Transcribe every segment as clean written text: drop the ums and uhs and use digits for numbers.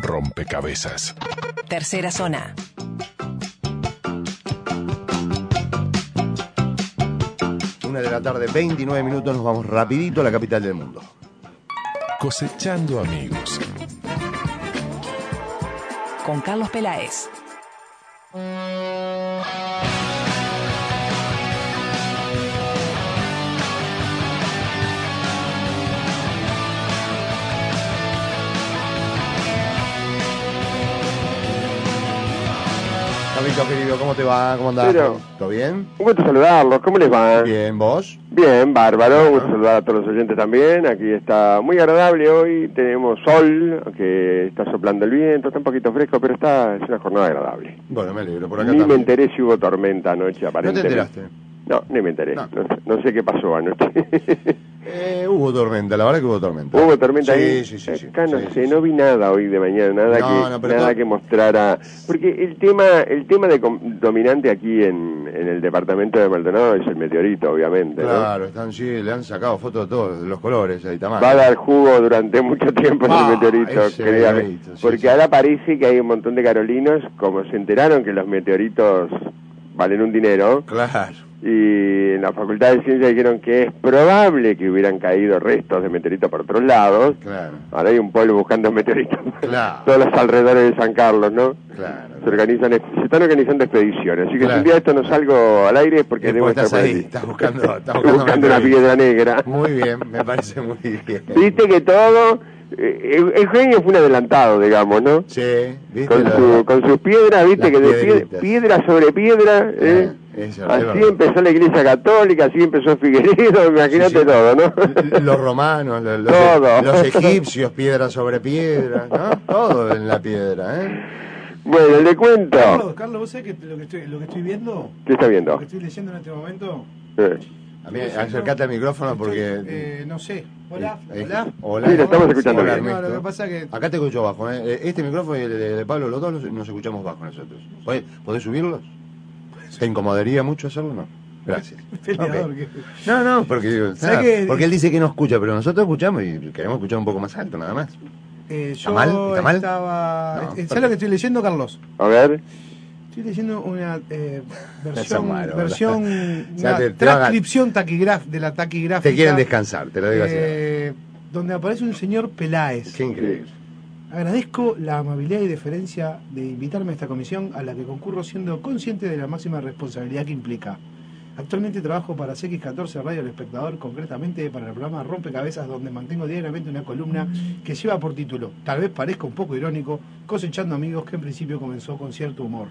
rompecabezas. Tercera zona. Una de la tarde, 29 minutos, nos vamos rapidito a la capital del mundo. Cosechando amigos. Con Carlos Peláez. Carlito, querido, ¿cómo te va? ¿Cómo andás? Pero, ¿Todo bien? un gusto saludarlos, ¿cómo les va? Bien, ¿vos? Bien, bárbaro, un gusto saludar a todos los oyentes también. Aquí está muy agradable hoy, tenemos sol, que está soplando el viento, está un poquito fresco, pero es una jornada agradable. Bueno, me alegro, por acá Ni también. me enteré si hubo tormenta anoche, ¿No te aparentemente. enteraste? No, ni me enteré, no sé qué pasó anoche. Hubo tormenta, la verdad que hubo tormenta. ¿Hubo tormenta sí, ahí? Sí. Acá no Sí, sé, sí. no vi nada hoy de mañana, nada que mostrara. Porque el tema dominante aquí en el departamento de Maldonado es el meteorito, obviamente, Claro, ¿no? le han sacado fotos de todos los colores, ahí tamaño. Va a dar jugo durante mucho tiempo ese meteorito, ese créame. meteorito, sí, Porque sí. ahora parece que hay un montón de carolinos, como se enteraron que los meteoritos valen un dinero, Claro. y en la Facultad de Ciencias dijeron que es probable que hubieran caído restos de meteoritos por otros lados. Claro. Ahora hay un pueblo buscando meteoritos. Claro. Todos los alrededores de San Carlos, ¿no? Claro. Se están organizando expediciones. Así que Claro. si un día esto no salgo al aire es porque debo Después estar estás por ahí, allí. estás buscando Estoy buscando una meteoritos. piedra negra. Muy bien, me parece muy bien. Viste que todo... Eugenio fue un adelantado, digamos, ¿no? Sí, ¿viste? Con sus piedras, viste, las que de piedritas. piedra sobre piedra, Eso, así es verdad. empezó la Iglesia Católica, así empezó Figueredo, imagínate Sí. todo, ¿no? Los romanos, Todo. los egipcios, piedra sobre piedra, ¿no? Todo en la piedra, ¿eh? Bueno, le cuento. Carlos, ¿vos sabés que lo que estoy viendo? ¿Qué está Lo viendo? que estoy leyendo en este momento. A mí, acercate al micrófono porque... no sé. Hola. Hola. Sí, lo estamos escuchando Hola, bien. Ernesto. No, lo que pasa que... Acá te escucho bajo, ¿eh? Este micrófono y el de Pablo, los dos nos escuchamos bajo nosotros. ¿Podés subirlos? ¿Te incomodaría mucho hacerlo o no? Gracias. Peleador, Ok. que... No, porque, porque él dice que no escucha, pero nosotros escuchamos y queremos escuchar un poco más alto, nada más. yo mal? ¿Está mal? estaba... No, ¿Sabés perfecto. lo que estoy leyendo, Carlos? A ver. Estoy leyendo una Son malos, una transcripción de la taquigráfica. Te quieren descansar, te lo digo así. Donde aparece un señor Peláez. Qué increíble. Agradezco la amabilidad y deferencia de invitarme a esta comisión a la que concurro siendo consciente de la máxima responsabilidad que implica. Actualmente trabajo para CX14 Radio El Espectador, concretamente para el programa Rompecabezas, donde mantengo diariamente una columna que lleva por título, tal vez parezca un poco irónico, Cosechando Amigos, que en principio comenzó con cierto humor.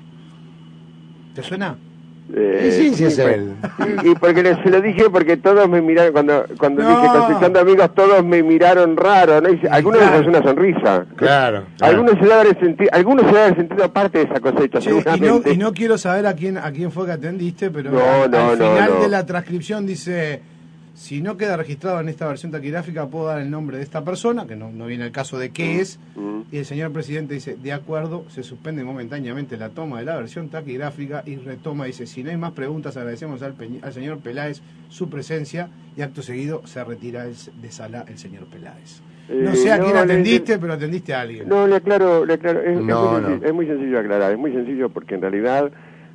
¿Te suena? Sí, es él. Y porque se lo dije porque todos me miraron, cuando No. dije Cosechando Amigos, todos me miraron raro, ¿no? Algunos claro. les hizo una sonrisa. Claro. Algunos se deben haber sentido parte de esa cosecha, Che, seguramente. y no quiero saber a quién fue que atendiste, pero No, al no, final no. de la transcripción dice, si no queda registrado en esta versión taquigráfica, puedo dar el nombre de esta persona, que no viene el caso de qué es, y el señor presidente dice, de acuerdo, se suspende momentáneamente la toma de la versión taquigráfica y retoma, dice, si no hay más preguntas, agradecemos al señor Peláez su presencia, y acto seguido se retira de sala el señor Peláez. No sé a quién atendiste, pero atendiste a alguien. No, le aclaro, No. es muy sencillo aclarar, es muy sencillo porque en realidad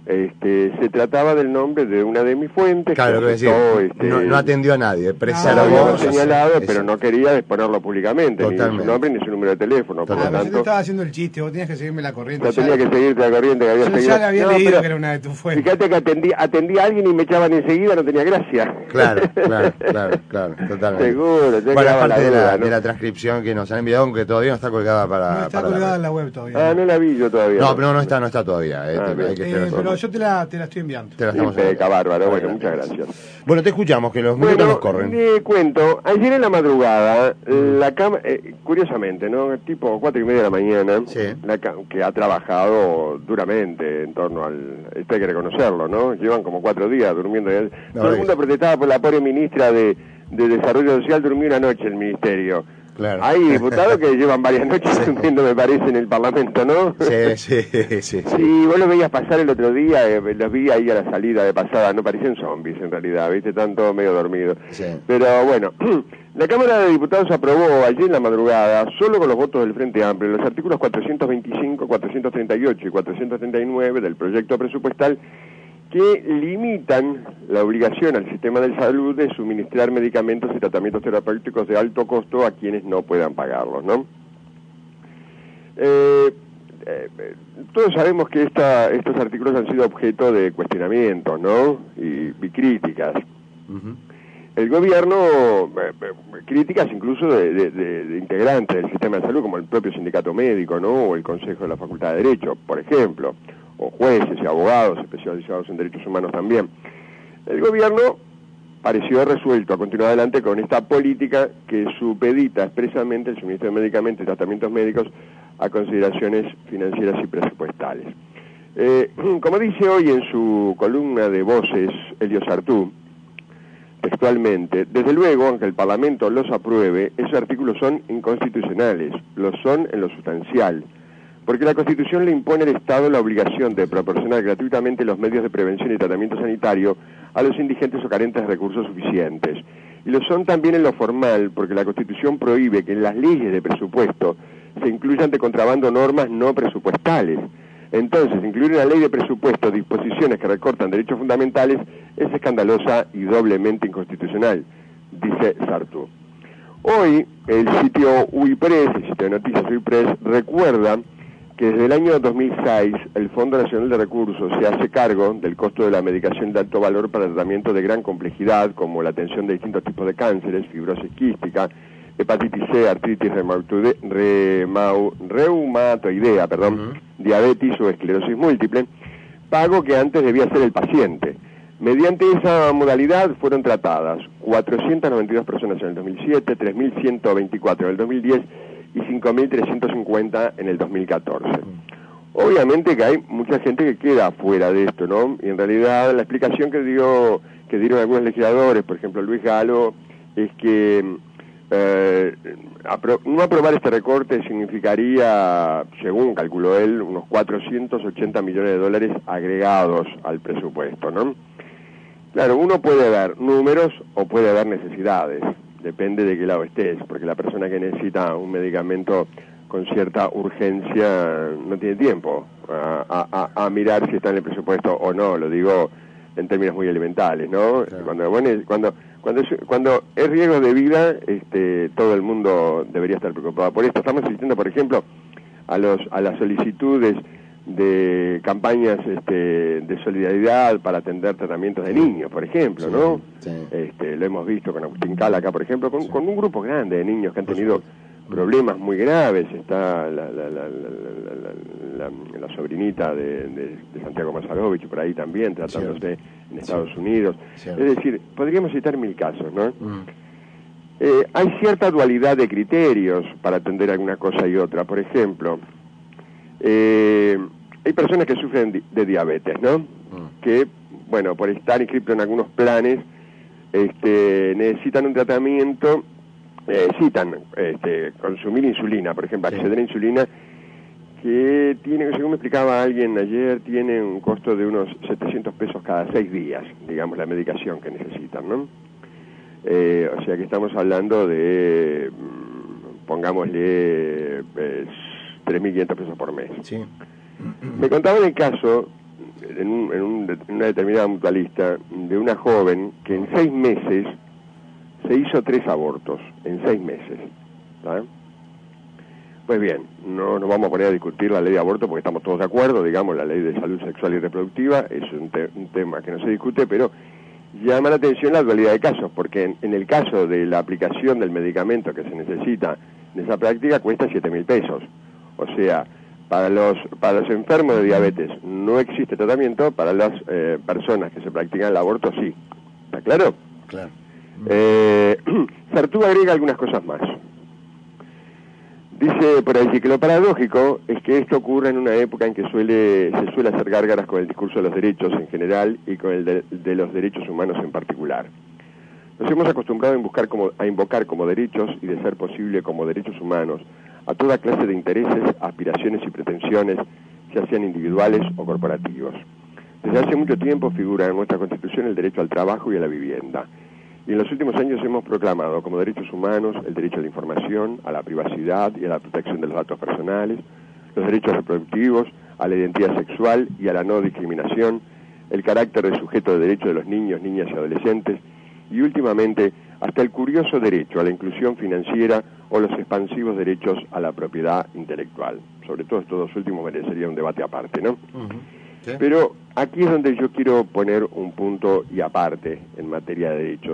se trataba del nombre de una de mis fuentes. Claro, que decir, aceptó, no atendió a nadie, se presa lo la habíamos voz. señalado, Eso. pero no quería exponerlo públicamente, ni su Totalmente. nombre ni su número de teléfono, por lo Pero yo te tanto, estaba haciendo el chiste, vos tenías que seguirme la corriente. yo tenía que seguirte la corriente que había Yo seguido. ya le había No, leído pero que era una de tus fuentes. fíjate que atendí a alguien y me echaban enseguida, no tenía gracia. Claro, totalmente. Seguro, ya Bueno, quedaba aparte la duda, ¿no? de la transcripción que nos han enviado, aunque todavía no está colgada para... No está para colgada la en red. la web todavía. No la vi yo todavía. No, pero no está todavía. bien. Hay que esperar. Pero yo te la estoy enviando. Te la estamos Impeca, bárbaro, bueno, Adelante. muchas gracias. Bueno, te escuchamos, que los minutos nos corren. Le cuento, ayer en la madrugada, la cama, curiosamente, ¿no? Tipo 4:30 de la mañana, Sí. que ha trabajado duramente en torno esto hay que reconocerlo, ¿no? Llevan como 4 días durmiendo. Todo el mundo protestaba por la pobre ministra de Desarrollo Social, durmió una noche el ministerio. Claro. Hay diputados que llevan varias noches durmiendo, me parece, en el Parlamento, ¿no? Sí. Sí, vos lo veías pasar el otro día, los vi ahí a la salida de pasada, no parecían zombies en realidad, viste, están todos medio dormidos. Sí. Pero bueno, La Cámara de Diputados aprobó ayer en la madrugada, solo con los votos del Frente Amplio, los artículos 425, 438 y 439 del proyecto presupuestal que limitan la obligación al sistema de salud de suministrar medicamentos y tratamientos terapéuticos de alto costo a quienes no puedan pagarlos, ¿no? Todos sabemos que estos artículos han sido objeto de cuestionamientos, ¿no? Y críticas. Ujú. El gobierno, críticas incluso de integrantes del sistema de salud, como el propio sindicato médico, ¿no? O el Consejo de la Facultad de Derecho, por ejemplo, o jueces y abogados especializados en derechos humanos también. El gobierno pareció resuelto a continuar adelante con esta política que supedita expresamente el suministro de medicamentos y tratamientos médicos a consideraciones financieras y presupuestales. Como dice hoy en su columna de voces Elio Sartú, textualmente, desde luego, aunque el Parlamento los apruebe, esos artículos son inconstitucionales, lo son en lo sustancial, porque la Constitución le impone al Estado la obligación de proporcionar gratuitamente los medios de prevención y tratamiento sanitario a los indigentes o carentes de recursos suficientes. Y lo son también en lo formal, porque la Constitución prohíbe que en las leyes de presupuesto se incluyan de contrabando normas no presupuestales. Entonces, incluir en la ley de presupuesto disposiciones que recortan derechos fundamentales es escandalosa y doblemente inconstitucional, dice Sartú. Hoy, el sitio UIPRES, el sitio de noticias UIPRES, recuerda que desde el año 2006 el Fondo Nacional de Recursos se hace cargo del costo de la medicación de alto valor para tratamiento de gran complejidad, como la atención de distintos tipos de cánceres, fibrosis quística, hepatitis C, artritis reumatoidea, diabetes o esclerosis múltiple, pago que antes debía hacer el paciente. Mediante esa modalidad fueron tratadas 492 personas en el 2007, 3.124 en el 2010 y 5.350 en el 2014. Obviamente que hay mucha gente que queda fuera de esto, ¿no? Y en realidad la explicación que dieron algunos legisladores, por ejemplo Luis Galo, es que no aprobar este recorte significaría, según calculó él, unos 480 millones de dólares agregados al presupuesto, ¿no? Claro, uno puede ver números o puede ver necesidades, depende de qué lado estés, porque la persona que necesita un medicamento con cierta urgencia no tiene tiempo a mirar si está en el presupuesto o no, lo digo en términos muy elementales, ¿no? Claro. Cuando es riesgo de vida, todo el mundo debería estar preocupado por esto. Estamos asistiendo, por ejemplo, a las solicitudes de campañas de solidaridad para atender tratamientos de niños, por ejemplo, sí, ¿no? Sí. Lo hemos visto con Agustín Cala acá, por ejemplo, con un grupo grande de niños que han tenido problemas muy graves. Está la sobrinita de Santiago Mazarovich por ahí también, tratándose en Estados Unidos. Cierto. Es decir, podríamos citar 1000 casos, ¿no? Hay cierta dualidad de criterios para atender alguna cosa y otra. Por ejemplo, hay personas que sufren de diabetes, ¿no? Que, bueno, por estar inscritos en algunos planes, necesitan un tratamiento, necesitan consumir insulina, por ejemplo, acceder a insulina, que tiene, según me explicaba alguien ayer, tiene un costo de unos 700 pesos cada 6 días, digamos, la medicación que necesitan, ¿no? O sea que estamos hablando de, pongámosle, 3.500 pesos por mes. Sí. Me contaban el caso, en una determinada mutualista, de una joven que en 6 meses se hizo 3 abortos, en 6 meses, ¿sabes? Pues bien, no nos vamos a poner a discutir la ley de aborto porque estamos todos de acuerdo, digamos, la ley de salud sexual y reproductiva es un tema que no se discute, pero llama la atención la dualidad de casos, porque en el caso de la aplicación del medicamento que se necesita en esa práctica cuesta 7.000 pesos. O sea, para los enfermos de diabetes no existe tratamiento, para las personas que se practican el aborto sí. ¿Está claro? Claro. Sartú agrega algunas cosas más. Dice por allí que lo paradójico es que esto ocurra en una época en que se suele hacer gárgaras con el discurso de los derechos en general y con el de los derechos humanos en particular. Nos hemos acostumbrado a invocar como derechos y, de ser posible, como derechos humanos a toda clase de intereses, aspiraciones y pretensiones, ya sean individuales o corporativos. Desde hace mucho tiempo figura en nuestra Constitución el derecho al trabajo y a la vivienda. Y en los últimos años hemos proclamado como derechos humanos el derecho a la información, a la privacidad y a la protección de los datos personales, los derechos reproductivos, a la identidad sexual y a la no discriminación, el carácter de sujeto de derecho de los niños, niñas y adolescentes, y últimamente hasta el curioso derecho a la inclusión financiera o los expansivos derechos a la propiedad intelectual. Sobre todo estos dos últimos merecería un debate aparte, ¿no? ¿Sí? Pero aquí es donde yo quiero poner un punto y aparte en materia de derechos.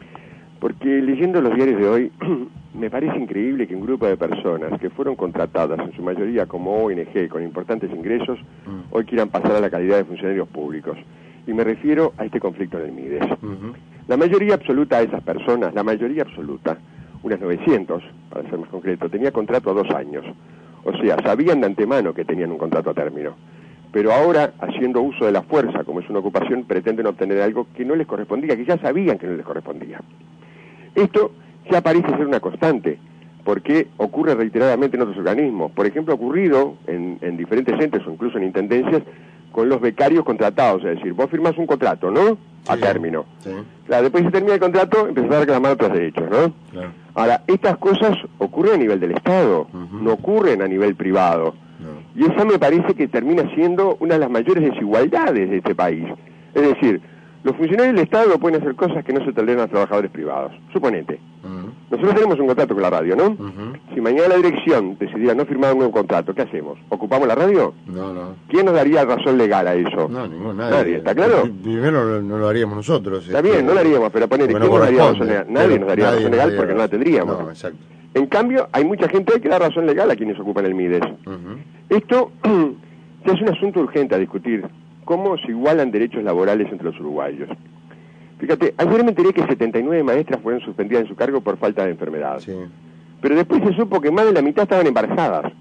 Porque leyendo los diarios de hoy, me parece increíble que un grupo de personas que fueron contratadas, en su mayoría como ONG, con importantes ingresos, hoy quieran pasar a la calidad de funcionarios públicos. Y me refiero a este conflicto en el Mides. La mayoría absoluta de esas personas, la mayoría absoluta, unas 900, para ser más concreto, tenía contrato a 2 años. O sea, sabían de antemano que tenían un contrato a término. Pero ahora, haciendo uso de la fuerza, como es una ocupación, pretenden obtener algo que no les correspondía, que ya sabían que no les correspondía. Esto ya parece ser una constante, porque ocurre reiteradamente en otros organismos. Por ejemplo, ha ocurrido en diferentes entes o incluso en intendencias con los becarios contratados. Es decir, vos firmás un contrato, ¿no? A término. Sí. Claro, después se termina el contrato, empezás a reclamar otros derechos, ¿no? Claro. Ahora, estas cosas ocurren a nivel del Estado, no ocurren a nivel privado. No. Y esa me parece que termina siendo una de las mayores desigualdades de este país. Es decir, los funcionarios del Estado pueden hacer cosas que no se toleran a los trabajadores privados. Suponete. Nosotros tenemos un contrato con la radio, ¿no? Si mañana la dirección decidiera no firmar un nuevo contrato, ¿qué hacemos? ¿Ocupamos la radio? No. ¿Quién nos daría razón legal a eso? No, nadie. ¿Está claro? Primero no lo haríamos nosotros. Está bien, no lo haríamos, pero ponele, ¿quién nos daría razón legal? Nadie nos daría razón legal porque no la tendríamos. No, exacto. En cambio, hay mucha gente que da razón legal a quienes ocupan el Mides. Esto ya es un asunto urgente a discutir. ¿Cómo se igualan derechos laborales entre los uruguayos? Fíjate, ayer me enteré que 79 maestras fueron suspendidas en su cargo por falta de enfermedad. Sí. Pero después se supo que más de la mitad estaban embarazadas.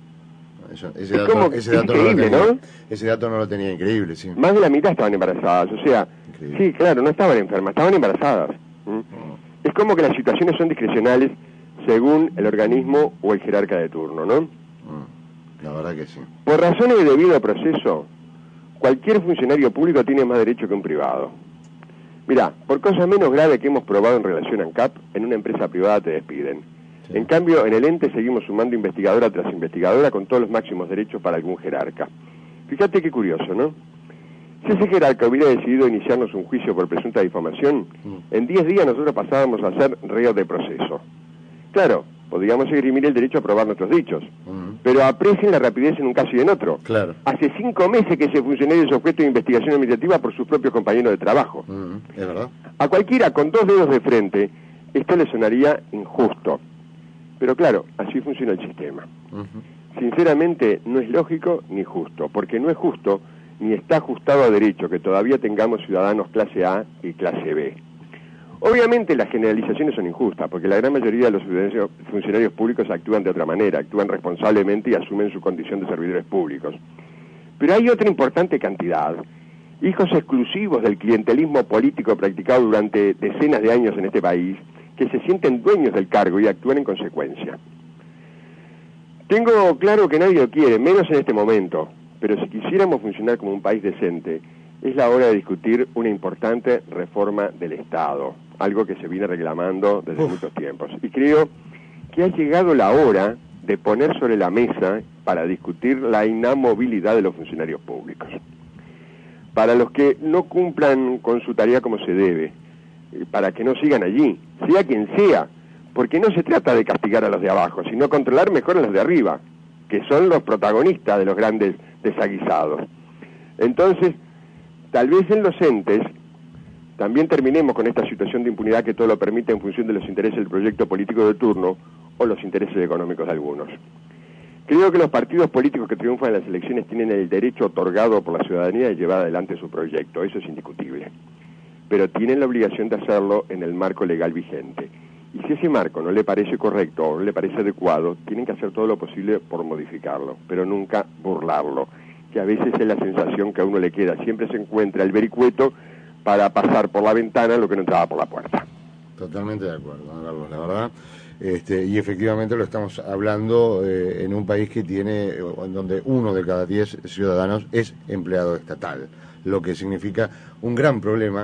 Ese dato increíble, ¿no? Ese dato no lo tenía, increíble, sí. Más de la mitad estaban embarazadas, o sea, increíble. Sí, claro, no estaban enfermas, estaban embarazadas. Es como que las situaciones son discrecionales según el organismo o el jerarca de turno, ¿no? La verdad que sí. Por razones de debido proceso, cualquier funcionario público tiene más derecho que un privado. Mirá, por cosa menos grave que hemos probado en relación a ANCAP, en una empresa privada te despiden. Sí. En cambio, en el ente seguimos sumando investigadora tras investigadora con todos los máximos derechos para algún jerarca. Fíjate qué curioso, ¿no? Si ese jerarca hubiera decidido iniciarnos un juicio por presunta difamación, en 10 días nosotros pasábamos a ser reos de proceso. Claro, podríamos esgrimir el derecho a probar nuestros dichos, pero aprecien la rapidez en un caso y en otro. Claro. Hace 5 meses que ese funcionario es objeto de investigación administrativa por sus propios compañeros de trabajo. Es verdad. A cualquiera con 2 dedos de frente, esto le sonaría injusto. Pero claro, así funciona el sistema. Sinceramente, no es lógico ni justo, porque no es justo ni está ajustado a derecho que todavía tengamos ciudadanos clase A y clase B. Obviamente las generalizaciones son injustas, porque la gran mayoría de los funcionarios públicos actúan de otra manera, actúan responsablemente y asumen su condición de servidores públicos. Pero hay otra importante cantidad, hijos exclusivos del clientelismo político practicado durante decenas de años en este país, que se sienten dueños del cargo y actúan en consecuencia. Tengo claro que nadie lo quiere, menos en este momento, pero si quisiéramos funcionar como un país decente, es la hora de discutir una importante reforma del Estado, algo que se viene reclamando desde muchos tiempos. Y creo que ha llegado la hora de poner sobre la mesa para discutir la inamovilidad de los funcionarios públicos. Para los que no cumplan con su tarea como se debe, para que no sigan allí, sea quien sea, porque no se trata de castigar a los de abajo, sino controlar mejor a los de arriba, que son los protagonistas de los grandes desaguisados. Entonces, tal vez en los entes también terminemos con esta situación de impunidad que todo lo permite en función de los intereses del proyecto político de turno o los intereses económicos de algunos. Creo que los partidos políticos que triunfan en las elecciones tienen el derecho otorgado por la ciudadanía de llevar adelante su proyecto, eso es indiscutible. Pero tienen la obligación de hacerlo en el marco legal vigente. Y si ese marco no le parece correcto o no le parece adecuado, tienen que hacer todo lo posible por modificarlo, pero nunca burlarlo, que a veces es la sensación que a uno le queda. Siempre se encuentra el vericueto para pasar por la ventana lo que no entraba por la puerta. Totalmente de acuerdo, don Carlos, la verdad. Y efectivamente lo estamos hablando en un país que tiene, donde 1 de cada 10 ciudadanos es empleado estatal, lo que significa un gran problema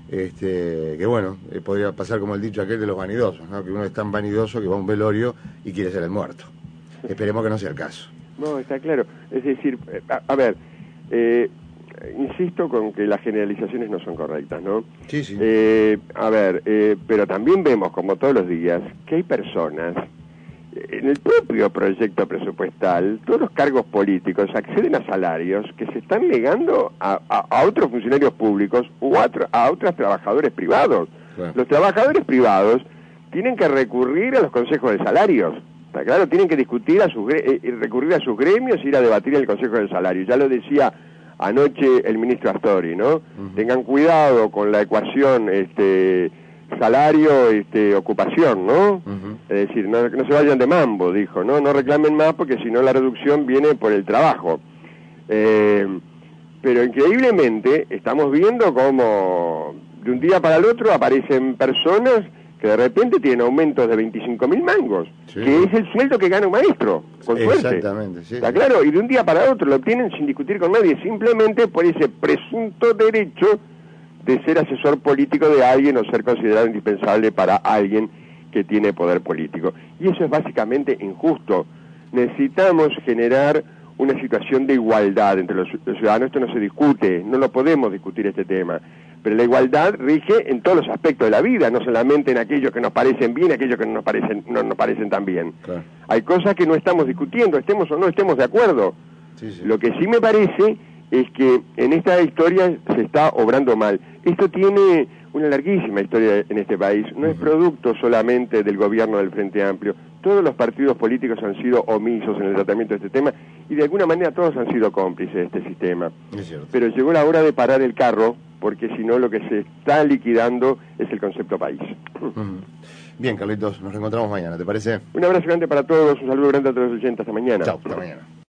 que bueno, podría pasar como el dicho aquel de los vanidosos, ¿no? Que uno es tan vanidoso que va a un velorio y quiere ser el muerto. Esperemos que no sea el caso. No, está claro. Es decir, a ver, insisto con que las generalizaciones no son correctas, ¿no? Sí, sí. Pero también vemos, como todos los días, que hay personas, en el propio proyecto presupuestal, todos los cargos políticos acceden a salarios que se están negando a otros funcionarios públicos o a otros trabajadores privados. Claro. Los trabajadores tienen que recurrir a los consejos de salarios. Está claro, tienen que discutir recurrir a sus gremios y ir a debatir en el Consejo del Salario. Ya lo decía anoche el ministro Astori, ¿no? Uh-huh. Tengan cuidado con la ecuación salario, ocupación, ¿no? Uh-huh. Es decir, no se vayan de mambo, dijo, ¿no? No reclamen más porque si no la reducción viene por el trabajo. Pero increíblemente estamos viendo cómo de un día para el otro aparecen personas que de repente tienen aumentos de 25.000 mangos, sí, que es el sueldo que gana un maestro, con suerte. Exactamente, sí. ¿Está claro? Y de un día para otro lo obtienen sin discutir con nadie, simplemente por ese presunto derecho de ser asesor político de alguien o ser considerado indispensable para alguien que tiene poder político. Y eso es básicamente injusto. Necesitamos generar una situación de igualdad entre los ciudadanos. Esto no se discute, no lo podemos discutir este tema. Pero la igualdad rige en todos los aspectos de la vida, no solamente en aquellos que nos parecen bien, aquellos que no nos parecen tan bien. Claro. Hay cosas que no estamos discutiendo, estemos o no estemos de acuerdo. Sí, sí. Lo que sí me parece es que en esta historia se está obrando mal. Esto tiene una larguísima historia en este país, no es producto solamente del gobierno del Frente Amplio. Todos los partidos políticos han sido omisos en el tratamiento de este tema y de alguna manera todos han sido cómplices de este sistema. Pero llegó la hora de parar el carro, porque si no lo que se está liquidando es el concepto país. Bien, Carlitos, nos reencontramos mañana, ¿te parece? Un abrazo grande para todos, un saludo grande a todos los oyentes, hasta mañana. Chao, hasta mañana.